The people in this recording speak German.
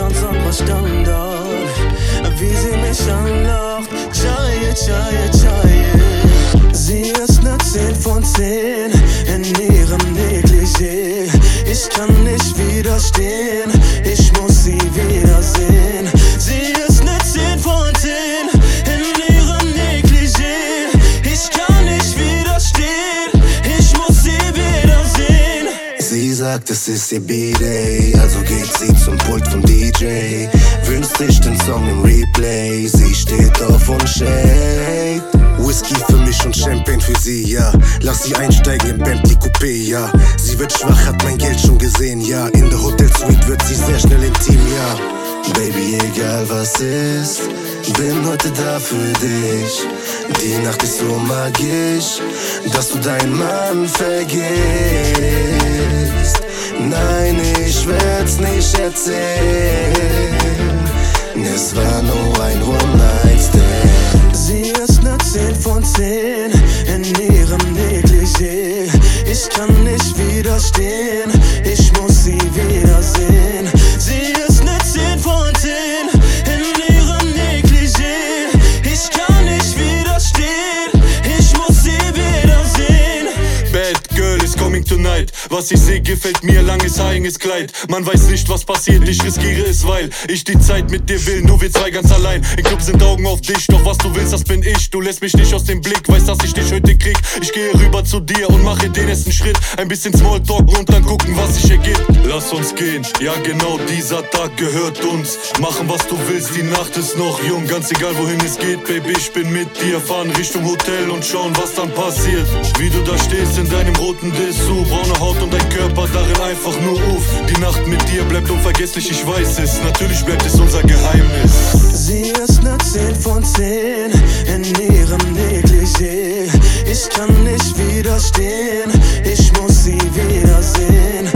ganz anderer Standard. Wie sie mich anlacht, Chaye, Chaye, Chaye. Sie ist ne 10 von 10 in ihrem Negligé. Ich kann nicht widerstehen, ich muss sie wiedersehen. Sie ist ne 10 von 10 in ihrem Negligé. Ich kann nicht widerstehen, ich muss sie wiedersehen. Sie sagt, es ist ihr B-Day, also geht sie zum Pult vom DJ. Wünscht sich den Song im Replay, sie steht auf und shake. Whisky für mich und Champagne für sie, ja. Lass sie einsteigen im Bentley Coupé, ja. Sie wird schwach, hat mein Geld schon gesehen, ja. In der Hotelsuite wird sie sehr schnell intim, ja. Baby, egal was ist, bin heute da für dich. Die Nacht ist so magisch, dass du deinen Mann vergisst. Nein, ich werd's nicht erzählen, es war nur ein One-Night-Stand. Sie ist ne 10 von 10 in ihrem Negligé. Ich kann nicht widerstehen, ich muss sie wiedersehen. Sie ist ne 10 von 10 in ihrem Negligé. Ich kann nicht widerstehen, ich muss sie wiedersehen. Bad Girl is coming tonight. Was ich seh, gefällt mir, langes Haar, enges Kleid. Man weiß nicht, was passiert, ich riskiere es, weil ich die Zeit mit dir will, nur wir zwei ganz allein. Im Club sind Augen auf dich, doch was du willst, das bin ich. Du lässt mich nicht aus dem Blick, weißt, dass ich dich heute krieg. Ich gehe rüber zu dir und mache den ersten Schritt. Ein bisschen Smalltalk und dann gucken, was sich ergibt. Lass uns gehen, ja genau, dieser Tag gehört uns. Machen, was du willst, die Nacht ist noch jung. Ganz egal, wohin es geht, Baby, ich bin mit dir. Fahren Richtung Hotel und schauen, was dann passiert. Wie du da stehst in deinem roten Dessous, braune Haut und dein Körper darin einfach nur uff. Die Nacht mit dir bleibt unvergesslich, ich weiß es. Natürlich bleibt es unser Geheimnis. Sie ist ne 10 von 10 in ihrem Negligé. Ich kann nicht widerstehen, ich muss sie wiedersehen.